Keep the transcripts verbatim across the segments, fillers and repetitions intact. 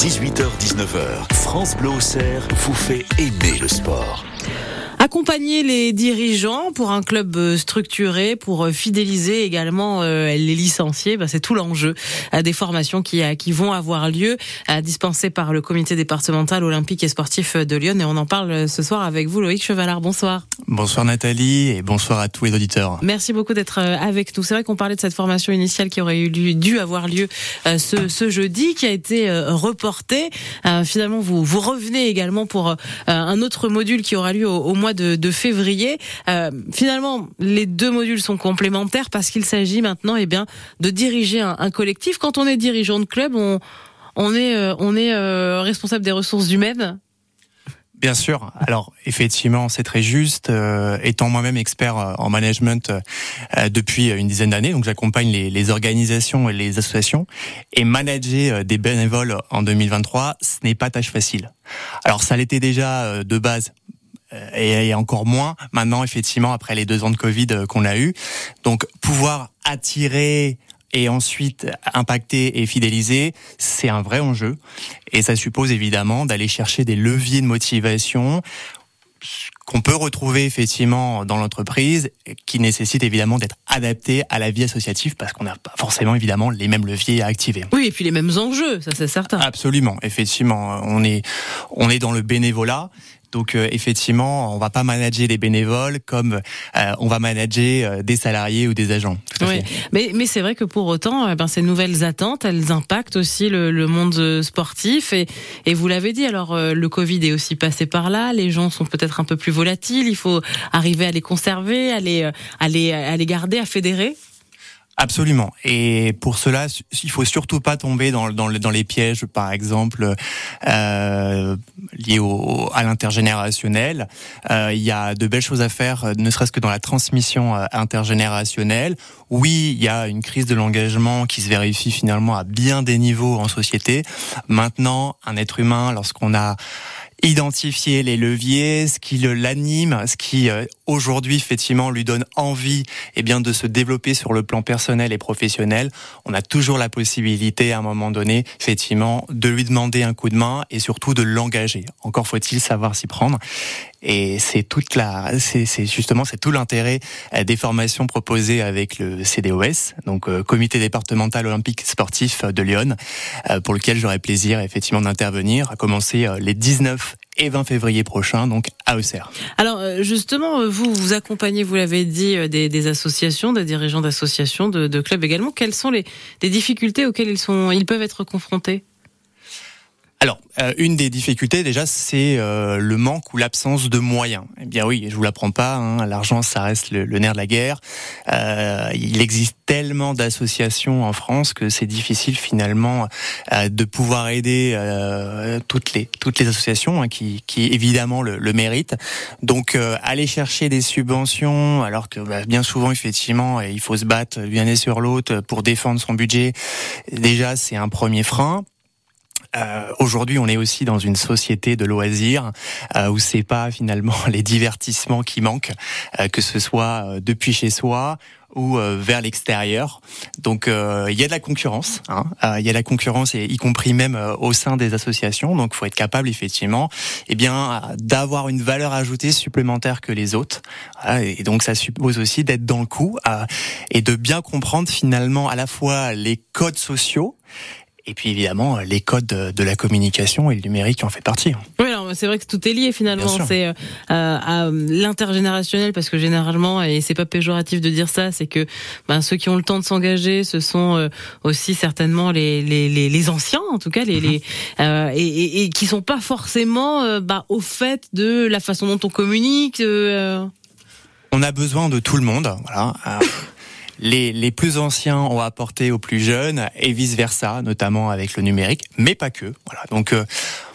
dix-huit heures dix-neuf heures, France Bleu Auxerre vous fait aimer le sport. Accompagner les dirigeants pour un club structuré, pour fidéliser également euh, les licenciés, bah, c'est tout l'enjeu euh, des formations qui, euh, qui vont avoir lieu, euh, dispensées par le comité départemental olympique et sportif de Lyon. Et on en parle ce soir avec vous, Loïc Chevalard. Bonsoir. Bonsoir Nathalie et bonsoir à tous les auditeurs. Merci beaucoup d'être avec nous. C'est vrai qu'on parlait de cette formation initiale qui aurait eu, dû avoir lieu euh, ce, ce jeudi, qui a été euh, reportée. Euh, finalement, vous, vous revenez également pour euh, un autre module qui aura lieu au, au mois De, de février. Euh, finalement, les deux modules sont complémentaires parce qu'il s'agit maintenant, eh bien, de diriger un, un collectif. Quand on est dirigeant de club, on, on est, euh, on est euh, responsable des ressources humaines. Bien sûr. Alors, effectivement, c'est très juste. Euh, étant moi-même expert en management euh, depuis une dizaine d'années, donc j'accompagne les, les organisations et les associations. Et manager des bénévoles en deux mille vingt-trois, ce n'est pas tâche facile. Alors, ça l'était déjà de base. Et encore moins maintenant, effectivement, après les deux ans de Covid qu'on a eu. Donc, pouvoir attirer et ensuite impacter et fidéliser, c'est un vrai enjeu. Et ça suppose évidemment d'aller chercher des leviers de motivation qu'on peut retrouver effectivement dans l'entreprise, qui nécessitent évidemment d'être adaptés à la vie associative, parce qu'on n'a pas forcément évidemment les mêmes leviers à activer. Oui, et puis les mêmes enjeux, ça c'est certain. Absolument, effectivement, on est on est dans le bénévolat. Donc euh, effectivement, on va pas manager des bénévoles comme euh, on va manager euh, des salariés ou des agents. Tout à oui, fait. mais mais c'est vrai que pour autant, eh ben ces nouvelles attentes, elles impactent aussi le, le monde sportif et et vous l'avez dit. Alors euh, le Covid est aussi passé par là. Les gens sont peut-être un peu plus volatiles. Il faut arriver à les conserver, à les à les à les garder, à fédérer. Absolument. Et pour cela, il faut surtout pas tomber dans dans, dans les pièges, par exemple euh, liés au à l'intergénérationnel. Euh, il y a de belles choses à faire, ne serait-ce que dans la transmission intergénérationnelle. Oui, il y a une crise de l'engagement qui se vérifie finalement à bien des niveaux en société. Maintenant, un être humain, lorsqu'on a identifier les leviers, ce qui l'anime, ce qui euh, aujourd'hui effectivement lui donne envie, eh bien de se développer sur le plan personnel et professionnel. On a toujours la possibilité à un moment donné, effectivement, de lui demander un coup de main et surtout de l'engager. Encore faut-il savoir s'y prendre. Et c'est toute la, c'est, c'est justement c'est tout l'intérêt des formations proposées avec le C D O S, donc euh, Comité départemental olympique sportif de Lyon, euh, pour lequel j'aurai plaisir effectivement d'intervenir, à commencer euh, les dix-neuf et vingt février prochains, donc à Auxerre. Alors justement, vous vous accompagnez, vous l'avez dit, des, des associations, des dirigeants d'associations, de, de clubs également. Quelles sont les, les difficultés auxquelles ils sont, ils peuvent être confrontés ? Alors, euh, une des difficultés déjà, c'est euh, le manque ou l'absence de moyens. Eh bien oui, je vous l'apprends pas, hein, l'argent, ça reste le, le nerf de la guerre. Euh, il existe tellement d'associations en France que c'est difficile finalement euh, de pouvoir aider euh, toutes les toutes les associations hein, qui qui évidemment le, le méritent. Donc euh, aller chercher des subventions, alors que bah, bien souvent effectivement il faut se battre l'une année sur l'autre pour défendre son budget. Déjà, c'est un premier frein. Euh, aujourd'hui, on est aussi dans une société de loisirs euh, où c'est pas finalement les divertissements qui manquent, euh, que ce soit euh, depuis chez soi ou euh, vers l'extérieur. Donc, euh, il y a de la concurrence. Hein, euh, il y a de la concurrence, et y compris même euh, au sein des associations. Donc, il faut être capable, effectivement, eh bien, d'avoir une valeur ajoutée supplémentaire que les autres. Voilà, et donc, ça suppose aussi d'être dans le coup euh, et de bien comprendre finalement à la fois les codes sociaux. Et puis évidemment, les codes de la communication et le numérique en fait partie. Oui, alors c'est vrai que tout est lié finalement. C'est euh, à l'intergénérationnel, parce que généralement, et c'est pas péjoratif de dire ça, c'est que ben, ceux qui ont le temps de s'engager, ce sont euh, aussi certainement les, les, les, les anciens, en tout cas, les, les euh, et, et, et qui sont pas forcément euh, bah, au fait de la façon dont on communique. Euh... On a besoin de tout le monde, voilà. Les, les plus anciens ont apporté aux plus jeunes et vice versa, notamment avec le numérique, mais pas que. Voilà. Donc, euh,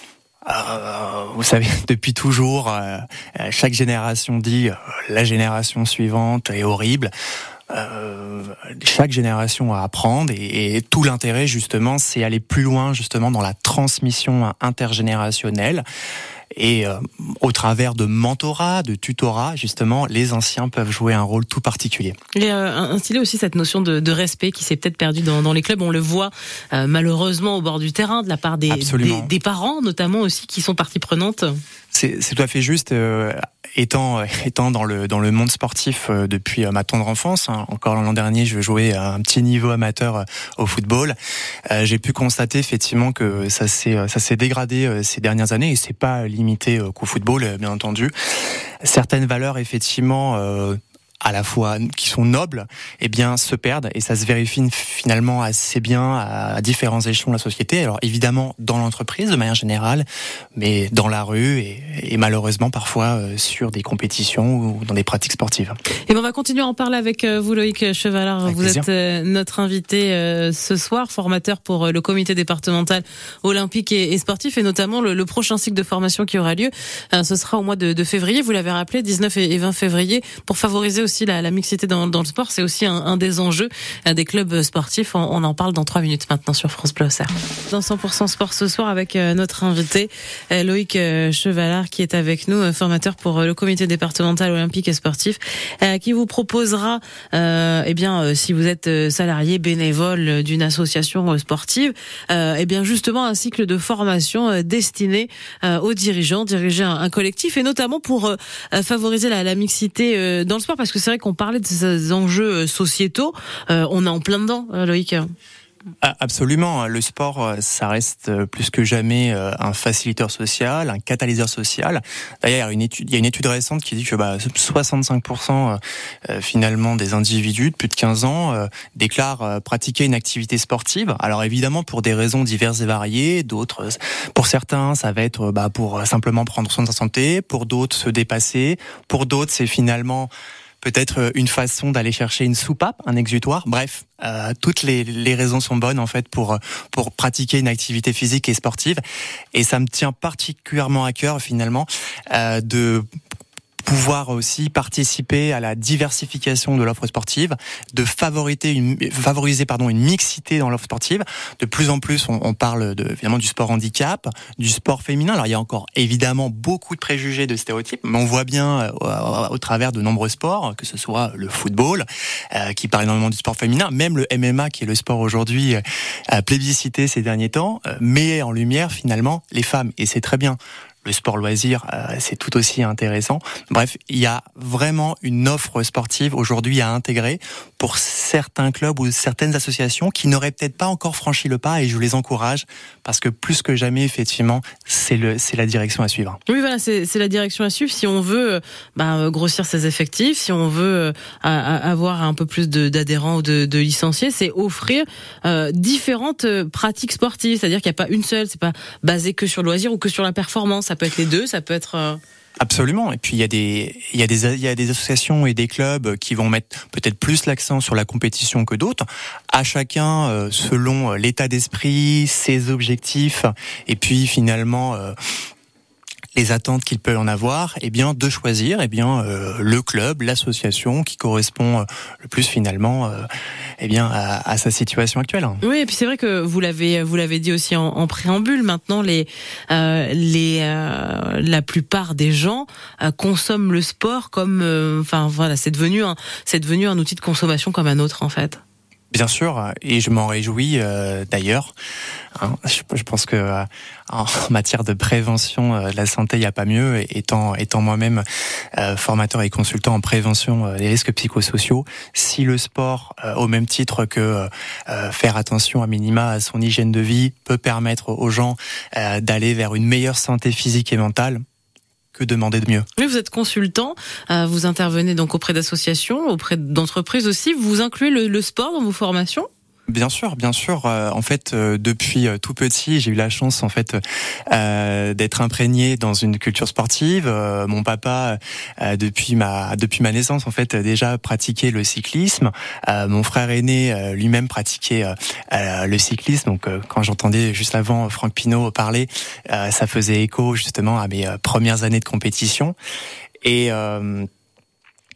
euh, vous savez, depuis toujours, euh, chaque génération dit euh, la génération suivante est horrible. Euh, chaque génération a à apprendre et, et tout l'intérêt justement, c'est aller plus loin justement dans la transmission intergénérationnelle. Et euh, au travers de mentorat, de tutorat, justement, les anciens peuvent jouer un rôle tout particulier. Il y a instillé aussi cette notion de, de respect qui s'est peut-être perdue dans, dans les clubs. On le voit euh, malheureusement au bord du terrain, de la part des, des, des parents, notamment aussi, qui sont partie prenante. C'est, c'est tout à fait juste. Euh, étant étant dans le dans le monde sportif euh, depuis euh, ma tendre enfance, hein, encore l'an dernier, je jouais à un petit niveau amateur euh, au football. Euh, j'ai pu constater effectivement que ça s'est ça s'est dégradé euh, ces dernières années, et c'est pas limité euh, qu'au football, euh, bien entendu. Certaines valeurs effectivement euh, à la fois qui sont nobles, eh bien se perdent, et ça se vérifie finalement assez bien à différents échelons de la société. Alors évidemment dans l'entreprise de manière générale, mais dans la rue et, et malheureusement parfois euh, sur des compétitions ou dans des pratiques sportives. Et ben on va continuer à en parler avec vous, Loïc Chevalard. Avec vous plaisir. Êtes euh, notre invité euh, ce soir, formateur pour euh, le comité départemental olympique et, et sportif, et notamment le, le prochain cycle de formation qui aura lieu. Euh, ce sera au mois de, de février. Vous l'avez rappelé, dix-neuf et vingt février, pour favoriser aussi la, la mixité dans, dans le sport. C'est aussi un, un des enjeux des clubs sportifs. On, on en parle dans trois minutes maintenant sur France Bleu Auxerre. Dans cent pour cent sport ce soir avec notre invité Loïc Chevalard, qui est avec nous, formateur pour le comité départemental olympique et sportif, qui vous proposera, euh, eh bien, si vous êtes salarié bénévole d'une association sportive, euh, eh bien justement un cycle de formation destiné aux dirigeants, diriger un, un collectif, et notamment pour euh, favoriser la, la mixité dans le sport, parce que c'est vrai qu'on parlait de ces enjeux sociétaux, euh, on est en plein dedans, Loïc. Absolument. Le sport, ça reste plus que jamais un facilitateur social, un catalyseur social. D'ailleurs, il y a une étude, il y a une étude récente qui dit que bah, soixante-cinq pour cent finalement des individus de plus de quinze ans déclarent pratiquer une activité sportive. Alors évidemment pour des raisons diverses et variées. D'autres, pour certains, ça va être bah, pour simplement prendre soin de sa santé. Pour d'autres, se dépasser. Pour d'autres, c'est finalement peut-être une façon d'aller chercher une soupape, un exutoire. Bref, euh, toutes les, les raisons sont bonnes en fait pour pour pratiquer une activité physique et sportive. Et ça me tient particulièrement à cœur finalement euh, de pouvoir aussi participer à la diversification de l'offre sportive, de favoriser une, favoriser pardon une mixité dans l'offre sportive. De plus en plus, on, on parle de, évidemment du sport handicap, du sport féminin. Alors il y a encore évidemment beaucoup de préjugés, de stéréotypes, mais on voit bien euh, au travers de nombreux sports, que ce soit le football, euh, qui parle énormément du sport féminin, même le M M A, qui est le sport aujourd'hui euh, plébiscité ces derniers temps, euh, met en lumière finalement les femmes, et c'est très bien. Le sport loisir, euh, c'est tout aussi intéressant. Bref, il y a vraiment une offre sportive aujourd'hui à intégrer pour certains clubs ou certaines associations qui n'auraient peut-être pas encore franchi le pas, et je les encourage parce que plus que jamais, effectivement, c'est le c'est la direction à suivre. Oui, voilà, c'est c'est la direction à suivre si on veut bah, grossir ses effectifs, si on veut à, à avoir un peu plus de, d'adhérents ou de, de licenciés, c'est offrir euh, différentes pratiques sportives, c'est-à-dire qu'il n'y a pas une seule, c'est pas basé que sur le loisir ou que sur la performance. Ça peut être les deux, ça peut être... Euh... Absolument. Et puis il y a des il y a des il y a des associations et des clubs qui vont mettre peut-être plus l'accent sur la compétition que d'autres. À chacun euh, selon l'état d'esprit, ses objectifs, et puis finalement euh, les attentes qu'il peut en avoir, eh bien de choisir eh bien euh, le club, l'association qui correspond euh, le plus finalement euh, eh bien à, à sa situation actuelle. Oui, et puis c'est vrai que vous l'avez vous l'avez dit aussi en, en préambule. Maintenant, les euh, les euh, la plupart des gens euh, consomment le sport comme euh, enfin voilà, c'est devenu un c'est devenu un outil de consommation comme un autre en fait. Bien sûr, et je m'en réjouis euh, d'ailleurs. Hein, je, je pense que euh, en matière de prévention euh, de la santé, il n'y a pas mieux. Étant, étant moi-même euh, formateur et consultant en prévention euh, des risques psychosociaux, si le sport, euh, au même titre que euh, faire attention à minima à son hygiène de vie, peut permettre aux gens euh, d'aller vers une meilleure santé physique et mentale, que demander de mieux. Oui, vous êtes consultant, euh, vous intervenez donc auprès d'associations, auprès d'entreprises aussi. Vous incluez le, le sport dans vos formations ? Bien sûr, bien sûr. Euh, en fait, euh, depuis euh, tout petit, j'ai eu la chance en fait euh, d'être imprégné dans une culture sportive. Euh, mon papa, euh, depuis ma depuis ma naissance, en fait, déjà pratiquait le cyclisme. Euh, mon frère aîné euh, lui-même pratiquait euh, euh, le cyclisme. Donc, euh, quand j'entendais juste avant Franck Pinault parler, euh, ça faisait écho justement à mes euh, premières années de compétition. Et euh,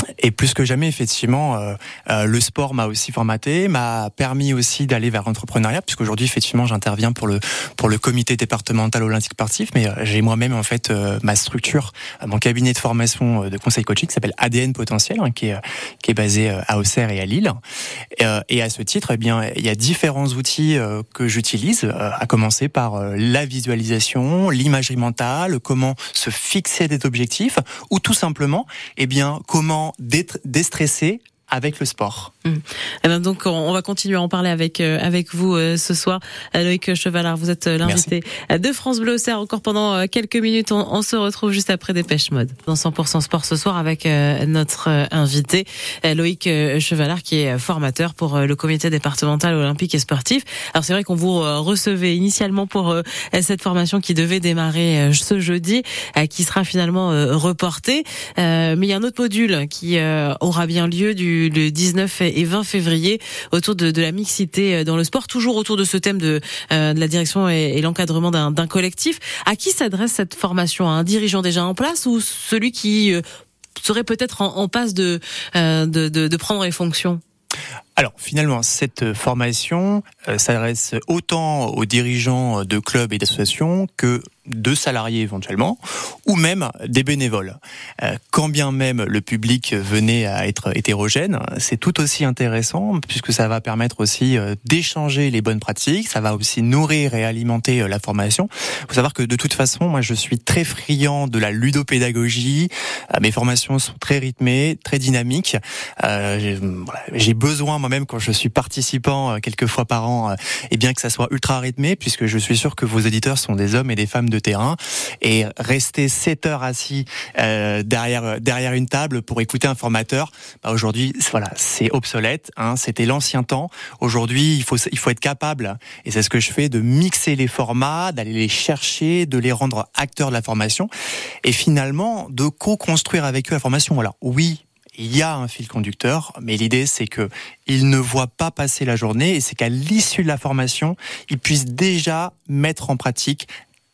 Et plus que jamais, effectivement, euh, euh, le sport m'a aussi formaté, m'a permis aussi d'aller vers l'entrepreneuriat, puisqu'aujourd'hui, effectivement, j'interviens pour le pour le comité départemental olympique sportif, mais euh, j'ai moi-même en fait euh, ma structure, euh, mon cabinet de formation euh, de conseil coaching qui s'appelle A D N Potentiel, hein, qui est euh, qui est basé euh, à Auxerre et à Lille. Et, euh, et à ce titre, eh bien, il y a différents outils euh, que j'utilise, euh, à commencer par euh, la visualisation, l'imagerie mentale, comment se fixer des objectifs, ou tout simplement, eh bien, comment déstresser avec le sport. Mmh. Et ben donc on va continuer à en parler avec euh, avec vous euh, ce soir. Loïc Chevalard, vous êtes l'invité Merci. de France Bleu Auxerre encore pendant euh, quelques minutes. On, on se retrouve juste après Dépêche Mode dans cent pour cent Sport ce soir avec euh, notre euh, invité euh, Loïc Chevalard, qui est formateur pour euh, le comité départemental olympique et sportif. Alors c'est vrai qu'on vous euh, recevait initialement pour euh, cette formation qui devait démarrer euh, ce jeudi, euh, qui sera finalement euh, reportée. Euh, mais il y a un autre module qui euh, aura bien lieu du le dix-neuf et vingt février autour de, de la mixité dans le sport, toujours autour de ce thème de, euh, de la direction et, et l'encadrement d'un, d'un collectif. À qui s'adresse cette formation? À un dirigeant déjà en place ou celui qui euh, serait peut-être en, en passe de, euh, de, de, de prendre les fonctions? Alors finalement, cette formation euh, s'adresse autant aux dirigeants de clubs et d'associations que de salariés éventuellement, ou même des bénévoles. Euh, quand bien même le public venait à être hétérogène, c'est tout aussi intéressant puisque ça va permettre aussi euh, d'échanger les bonnes pratiques, ça va aussi nourrir et alimenter euh, la formation. Il faut savoir que de toute façon, moi je suis très friand de la ludopédagogie, euh, mes formations sont très rythmées, très dynamiques. Euh, j'ai, voilà, j'ai besoin moi-même quand je suis participant euh, quelques fois par an, euh, et bien que ça soit ultra rythmé, puisque je suis sûr que vos auditeurs sont des hommes et des femmes de terrain, et rester sept heures assis euh, derrière derrière une table pour écouter un formateur, bah aujourd'hui voilà, c'est obsolète, hein, c'était l'ancien temps. Aujourd'hui, il faut il faut être capable, et c'est ce que je fais, de mixer les formats, d'aller les chercher, de les rendre acteurs de la formation, et finalement de co-construire avec eux la formation. Voilà, oui. Il y a un fil conducteur, mais l'idée c'est que ils ne voient pas passer la journée, et c'est qu'à l'issue de la formation, ils puissent déjà mettre en pratique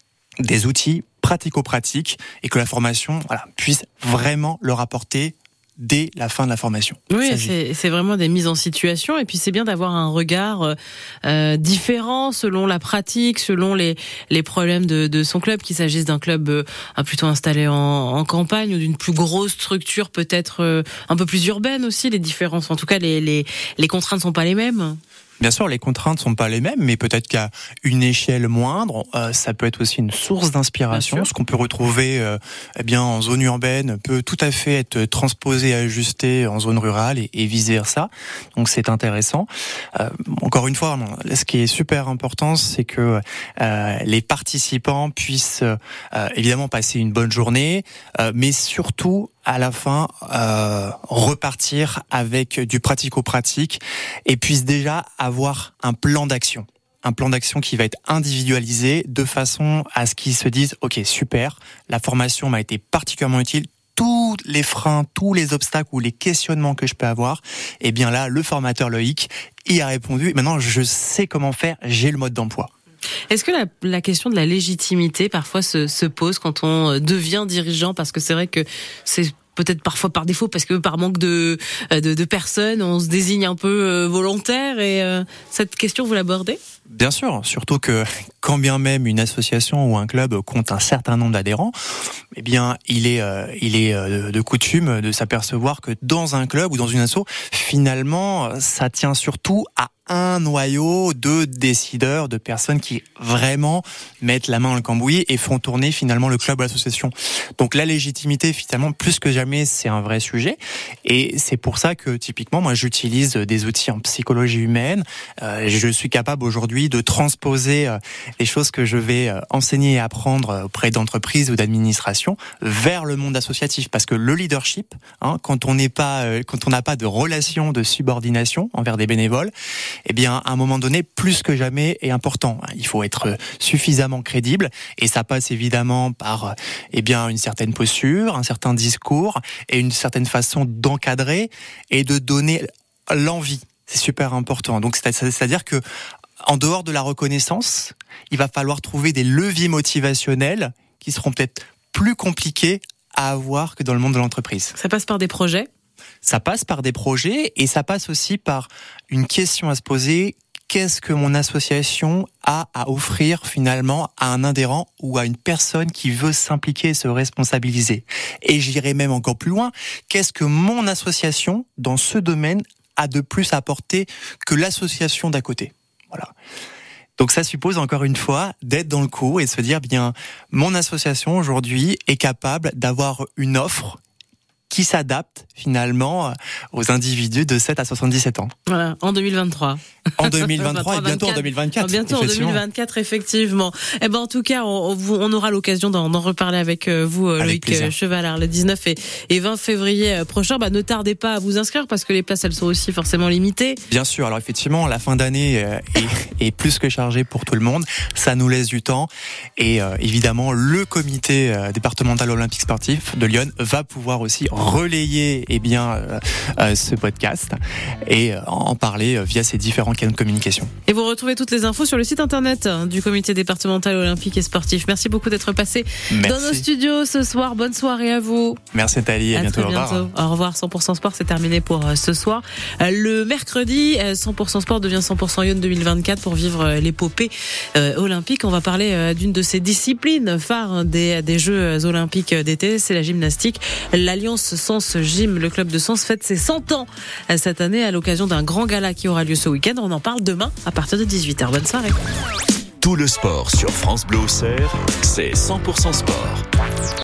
des outils pratico-pratiques, et que la formation voilà, puisse vraiment leur apporter dès la fin de la formation. Oui, c'est, c'est vraiment des mises en situation, et puis c'est bien d'avoir un regard euh, différent selon la pratique, selon les les problèmes de, de son club, qu'il s'agisse d'un club euh, plutôt installé en, en campagne ou d'une plus grosse structure peut-être euh, un peu plus urbaine aussi. Les différences, en tout cas les les les contraintes sont pas les mêmes. Bien sûr, les contraintes sont pas les mêmes, mais peut-être qu'à une échelle moindre, euh, ça peut être aussi une source d'inspiration. Ce qu'on peut retrouver, euh, eh bien, en zone urbaine peut tout à fait être transposé, ajusté en zone rurale, et, et vice versa. Donc c'est intéressant. Euh, encore une fois, ce qui est super important, c'est que euh, les participants puissent euh, évidemment passer une bonne journée, euh, mais surtout à la fin euh, repartir avec du pratico-pratique, et puissent déjà avoir un plan d'action. Un plan d'action qui va être individualisé de façon à ce qu'ils se disent « Ok, super, la formation m'a été particulièrement utile, tous les freins, tous les obstacles ou les questionnements que je peux avoir, et bien là, le formateur Loïc y a répondu. Maintenant, je sais comment faire, j'ai le mode d'emploi. » Est-ce que la, la question de la légitimité parfois se, se pose quand on devient dirigeant? Parce que c'est vrai que c'est peut-être parfois par défaut, parce que par manque de, de, de personnes, on se désigne un peu volontaire, et euh, cette question, vous l'abordez? Bien sûr, surtout que quand bien même une association ou un club compte un certain nombre d'adhérents, eh bien, il est, euh, il est euh, de coutume de s'apercevoir que dans un club ou dans une asso, finalement, ça tient surtout à un noyau de décideurs, de personnes qui vraiment mettent la main dans le cambouis et font tourner finalement le club ou l'association. Donc la légitimité, finalement, plus que jamais, c'est un vrai sujet. Et c'est pour ça que, typiquement, moi, j'utilise des outils en psychologie humaine. Euh, je suis capable aujourd'hui de transposer euh, les choses que je vais euh, enseigner et apprendre auprès d'entreprises ou d'administrations vers le monde associatif. Parce que le leadership, hein, quand on n'est pas, euh, quand on n'a pas de relation de subordination envers des bénévoles, eh bien, à un moment donné, plus que jamais est important. Il faut être suffisamment crédible, et ça passe évidemment par, eh bien, une certaine posture, un certain discours et une certaine façon d'encadrer et de donner l'envie. C'est super important. Donc, c'est-à-dire que, en dehors de la reconnaissance, il va falloir trouver des leviers motivationnels qui seront peut-être plus compliqués à avoir que dans le monde de l'entreprise. Ça passe par des projets? ça passe par des projets et ça passe aussi par une question à se poser. Qu'est-ce que mon association a à offrir finalement à un adhérent ou à une personne qui veut s'impliquer et se responsabiliser? Et j'irai même encore plus loin. Qu'est-ce que mon association, dans ce domaine, a de plus à apporter que l'association d'à côté? Voilà. Donc ça suppose encore une fois d'être dans le coup et de se dire, bien, mon association aujourd'hui est capable d'avoir une offre qui s'adapte finalement aux individus de sept à soixante-dix-sept ans. Voilà, en deux mille vingt-trois. En deux mille vingt-trois et bientôt en deux mille vingt-quatre. Bientôt en deux mille vingt-quatre, effectivement. Eh ben, en tout cas, on, on aura l'occasion d'en, d'en reparler avec vous, avec Loïc plaisir. Chevalard, le dix-neuf et vingt février prochain. Bah, ne tardez pas à vous inscrire parce que les places, elles sont aussi forcément limitées. Bien sûr. Alors, effectivement, la fin d'année est, est plus que chargée pour tout le monde. Ça nous laisse du temps. Et euh, évidemment, le comité départemental olympique sportif de Lyon va pouvoir aussi relayer eh bien, euh, euh, ce podcast et euh, en parler via ses différents canaux de communication. Et vous retrouvez toutes les infos sur le site internet du comité départemental olympique et sportif. Merci beaucoup d'être passé Merci. dans nos studios ce soir. Bonne soirée à vous. Merci Nathalie, à, à bientôt. Très bientôt. Au revoir. Au revoir. cent pour cent Sport, c'est terminé pour ce soir. Le mercredi, cent pour cent Sport devient cent pour cent Lyon deux mille vingt-quatre pour vivre l'épopée olympique. On va parler d'une de ces disciplines phares des, des Jeux olympiques d'été, c'est la gymnastique. L'Alliance Sens Gym, le club de Sens, fête ses cent ans cette année à l'occasion d'un grand gala qui aura lieu ce week-end. On en parle demain à partir de dix-huit heures. Bonne soirée. Tout le sport sur France Bleu Auxerre, c'est cent pour cent Sport.